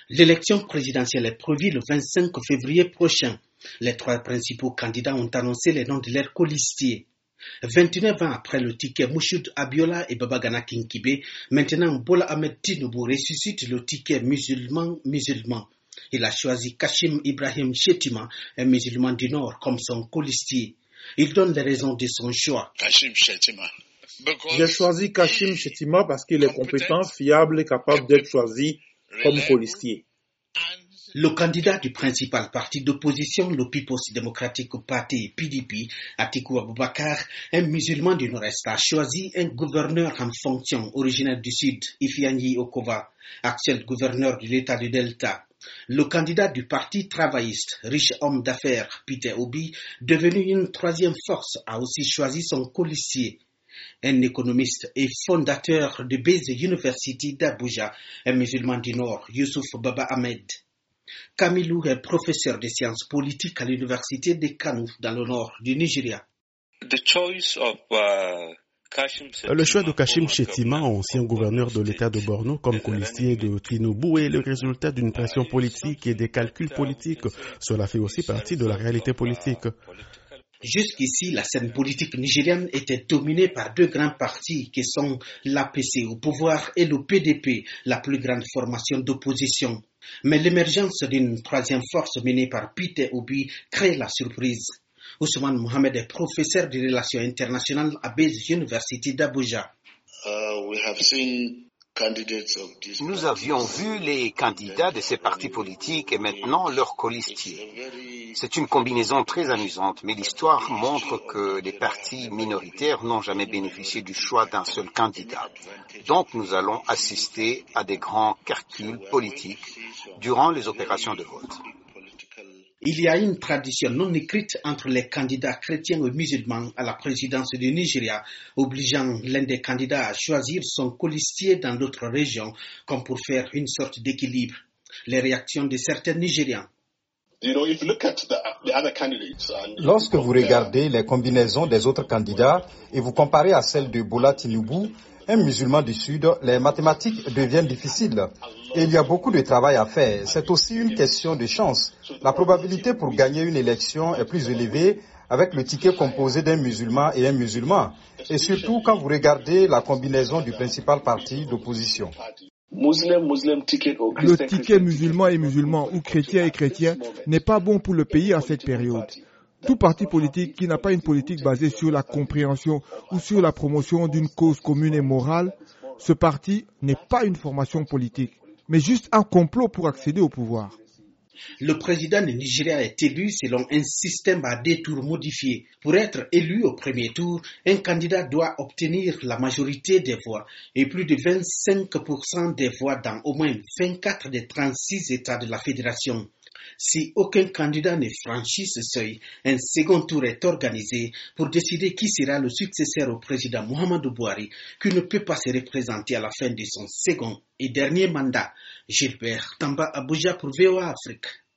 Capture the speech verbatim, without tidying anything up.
L'élection présidentielle est prévue le vingt-cinq février prochain. Les trois principaux candidats ont annoncé les noms de leurs colistiers. vingt-neuf ans après le ticket Mouchoud Abiola et Babagana Kinkibe, maintenant Bola Ahmed Tinubu ressuscite le ticket musulman-musulman. Il a choisi Kashim Ibrahim Shettima, un musulman du Nord, comme son colistier. Il donne les raisons de son choix. Kashim Shettima. J'ai choisi Kashim Shettima parce qu'il est compétent, fiable et capable d'être choisi comme colistier. Le candidat du principal parti d'opposition, le People's Democratic Party, P D P, Atiku Abubakar, un musulman du Nord-Est, a choisi un gouverneur en fonction originaire du Sud, Ifeanyi Okowa, actuel gouverneur de l'État du Delta. Le candidat du parti travailliste, riche homme d'affaires, Peter Obi, devenu une troisième force, a aussi choisi son colistier. Un économiste et fondateur de Base University d'Abuja, un musulman du Nord, Youssouf Baba Ahmed. Kamilou est professeur de sciences politiques à l'université de Kano, dans le nord du Nigeria. Le choix de Kashim Shettima, ancien gouverneur de l'État de Borno, comme colistier de Tinubu est le résultat d'une pression politique et des calculs politiques. Cela fait aussi partie de la réalité politique. Jusqu'ici, la scène politique nigérienne était dominée par deux grands partis qui sont l'A P C au pouvoir et le P D P, la plus grande formation d'opposition. Mais l'émergence d'une troisième force menée par Peter Obi crée la surprise. Ousmane Mohamed est professeur de relations internationales à Base University d'Abuja. Uh, we have seen Nous avions vu les candidats de ces partis politiques et maintenant leurs colistiers. C'est une combinaison très amusante, mais l'histoire montre que les partis minoritaires n'ont jamais bénéficié du choix d'un seul candidat. Donc nous allons assister à des grands calculs politiques durant les opérations de vote. Il y a une tradition non écrite entre les candidats chrétiens et musulmans à la présidence du Nigeria, obligeant l'un des candidats à choisir son colistier dans d'autres régions, comme pour faire une sorte d'équilibre. Les réactions de certains Nigérians. Lorsque vous regardez les combinaisons des autres candidats et vous comparez à celles de Bola Tinubu, un musulman du Sud, les mathématiques deviennent difficiles et il y a beaucoup de travail à faire. C'est aussi une question de chance. La probabilité pour gagner une élection est plus élevée avec le ticket composé d'un musulman et un musulman. Et surtout quand vous regardez la combinaison du principal parti d'opposition. Le ticket musulman et musulman ou chrétien et chrétien n'est pas bon pour le pays à cette période. Tout parti politique qui n'a pas une politique basée sur la compréhension ou sur la promotion d'une cause commune et morale, ce parti n'est pas une formation politique, mais juste un complot pour accéder au pouvoir. Le président du Nigeria est élu selon un système à deux tours modifié. Pour être élu au premier tour, un candidat doit obtenir la majorité des voix et plus de vingt-cinq pour cent des voix dans au moins vingt-quatre des trente-six États de la fédération. Si aucun candidat ne franchit ce seuil, un second tour est organisé pour décider qui sera le successeur au président Muhammadu Buhari, qui ne peut pas se représenter à la fin de son second et dernier mandat. Gilbert Tamba Abuja pour V O A Afrique.